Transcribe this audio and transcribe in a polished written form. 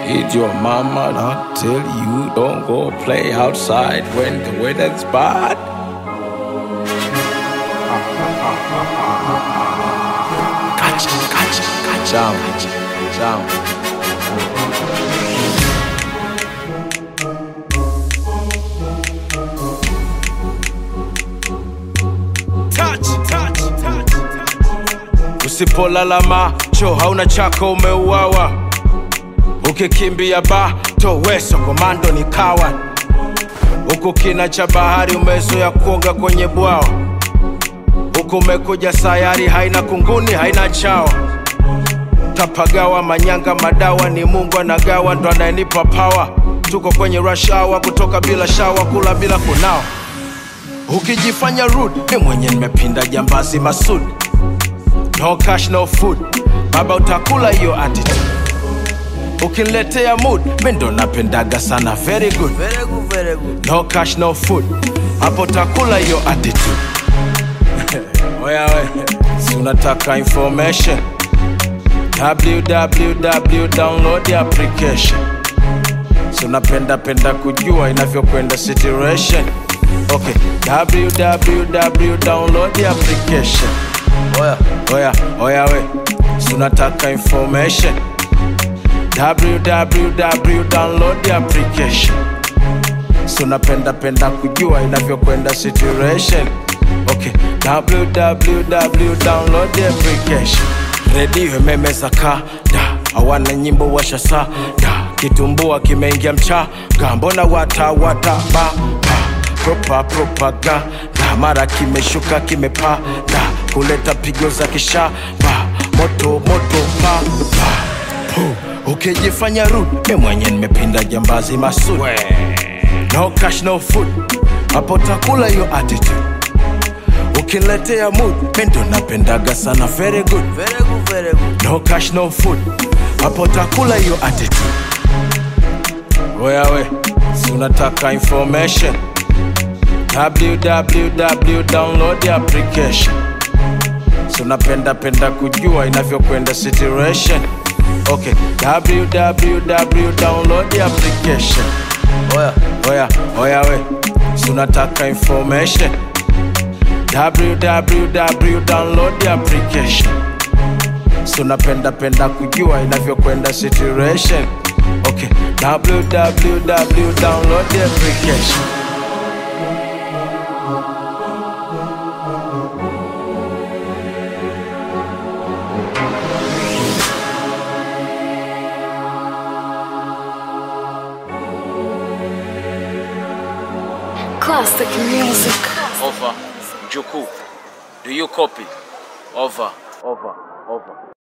Did your mama not tell you don't go play outside when the weather's bad? Catch down. Usipolala macho hauna chako umeuawa. Ukikimbia bato weso komando ni kawa. Uko kina cha bahari umezoea kuoga kwenye bwawa. Uko umekuja sayari haina kunguni haina chao. Tapagawa manyanga madawa ni Mungu anagawa ndo anayenipa power. Tuko kwenye rush hour kutoka bila shower kula bila kunawa. Ukijifanya rude ni mwenye nimepinda jambazi masudi. No cash no food baba utakula hiyo attitude. Ukiniletea mood mendo napendaga sana very good. No cash no food hapo utakula hiyo attitude. Oya we si unataka information www download the application. So napenda kujua inavyokwenda situation. Okay www download the application. Oya we si unataka information www download the application. So napenda kujua inavyokwenda situation. Okay www download the application. Radio imemeza kada hawana nyimbo washa sada. Kitumbua kimeingia mchaga mbona wata ba propaganda mara kimeshuka kimepada kuleta pigo za kishaba moto pa. Ukijifanya rude mwenye nimepinda jambazi masudi. No cash no food hapo takula hiyo attitude. Ukiniletea mood mendo napendaga sana very good. No cash no food hapo takula hiyo attitude. Oya we si unataka information www download the application. So napenda kujua inavyokwenda situation. Okay www download the application. Oya we si unataka information www download the application. So napenda kujua inavyokwenda situation. Okay www download the application. Classic music. Over. Juku, do you copy? Over.